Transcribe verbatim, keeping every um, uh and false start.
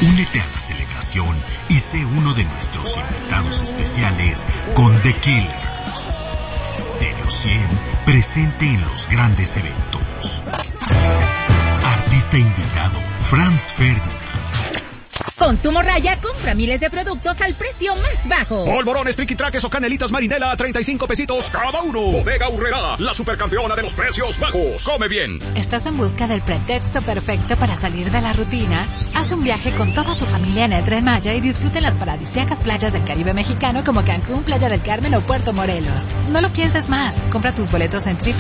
Únete a la celebración y sé uno de nuestros invitados especiales con The Killers. Stereo cien, presente en los grandes eventos. Artista invitado, Franz Ferdinand. Con tu morralla, compra miles de productos al precio más bajo. Polvorones, triquitraques o canelitas marinela a treinta y cinco pesitos cada uno. Bodega Aurrerá, la supercampeona de los precios bajos. Come bien. ¿Estás en busca del pretexto perfecto para salir de la rutina? Haz un viaje con toda tu familia en el Tren Maya y disfrute las paradisíacas playas del Caribe mexicano como Cancún, Playa del Carmen o Puerto Morelos. No lo pienses más. Compra tus boletos en triple